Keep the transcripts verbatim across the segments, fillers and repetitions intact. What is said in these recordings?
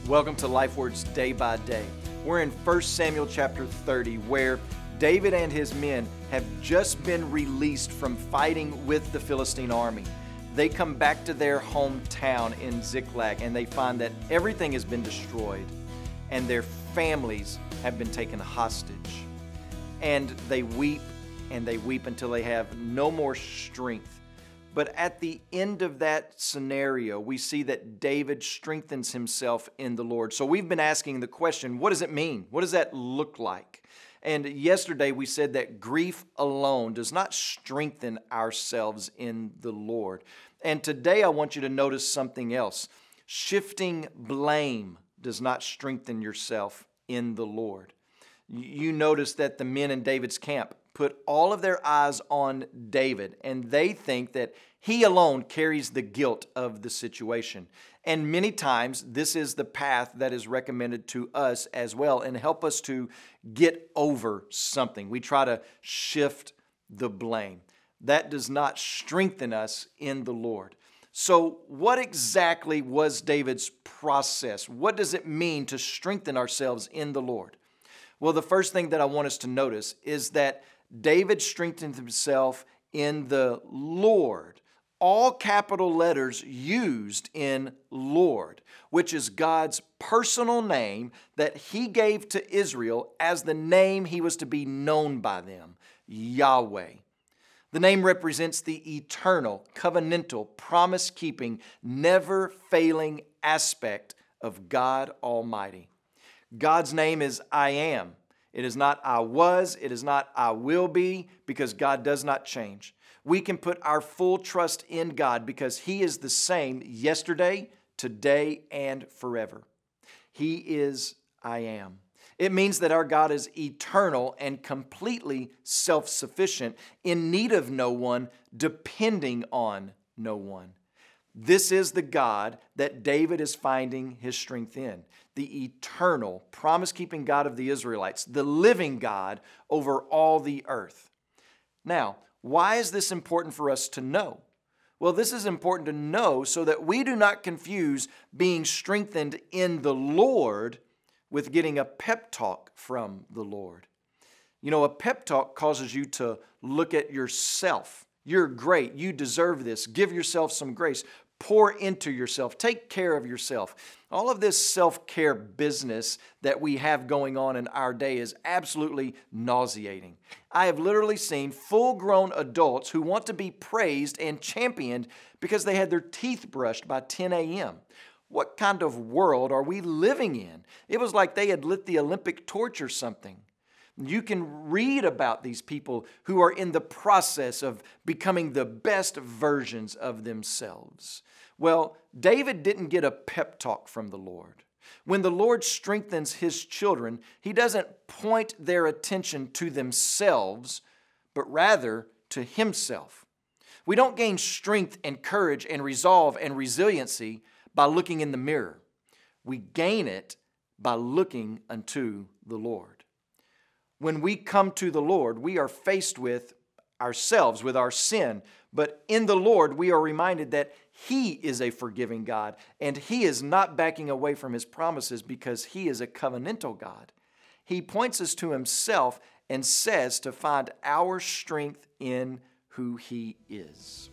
Welcome to LifeWords Day by Day. We're in First Samuel chapter thirty, where David and his men have just been released from fighting with the Philistine army. They come back to their hometown in Ziklag, and they find that everything has been destroyed and their families have been taken hostage. And they weep and they weep until they have no more strength. But at the end of that scenario, we see that David strengthens himself in the Lord. So we've been asking the question, what does it mean? What does that look like? And yesterday we said that grief alone does not strengthen ourselves in the Lord. And today I want you to notice something else. Shifting blame does not strengthen yourself in the Lord. You notice that the men in David's camp put all of their eyes on David, and they think that he alone carries the guilt of the situation. And many times, this is the path that is recommended to us as well and help us to get over something. We try to shift the blame. That does not strengthen us in the Lord. So what exactly was David's process? What does it mean to strengthen ourselves in the Lord? Well, the first thing that I want us to notice is that David strengthened himself in the Lord. All capital letters used in Lord, which is God's personal name that He gave to Israel as the name He was to be known by them, Yahweh. The name represents the eternal, covenantal, promise-keeping, never-failing aspect of God Almighty. God's name is I Am. It is not I was, it is not I will be, because God does not change. We can put our full trust in God because He is the same yesterday, today, and forever. He is I Am. It means that our God is eternal and completely self-sufficient, in need of no one, depending on no one. This is the God that David is finding his strength in, the eternal, promise-keeping God of the Israelites, the living God over all the earth. Now, why is this important for us to know? Well, this is important to know so that we do not confuse being strengthened in the Lord with getting a pep talk from the Lord. You know, a pep talk causes you to look at yourself. You're great. You deserve this. Give yourself some grace. Pour into yourself. Take care of yourself. All of this self-care business that we have going on in our day is absolutely nauseating. I have literally seen full-grown adults who want to be praised and championed because they had their teeth brushed by ten a.m. What kind of world are we living in? It was like they had lit the Olympic torch or something. You can read about these people who are in the process of becoming the best versions of themselves. Well, David didn't get a pep talk from the Lord. When the Lord strengthens His children, He doesn't point their attention to themselves, but rather to Himself. We don't gain strength and courage and resolve and resiliency by looking in the mirror. We gain it by looking unto the Lord. When we come to the Lord, we are faced with ourselves, with our sin. But in the Lord, we are reminded that He is a forgiving God, and He is not backing away from His promises because He is a covenantal God. He points us to Himself and says to find our strength in who He is.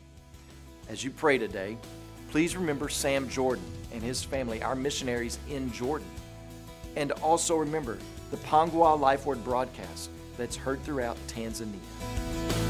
As you pray today, please remember Sam Jordan and his family, our missionaries in Jordan. And also remember the Pangwa Life Word broadcast that's heard throughout Tanzania.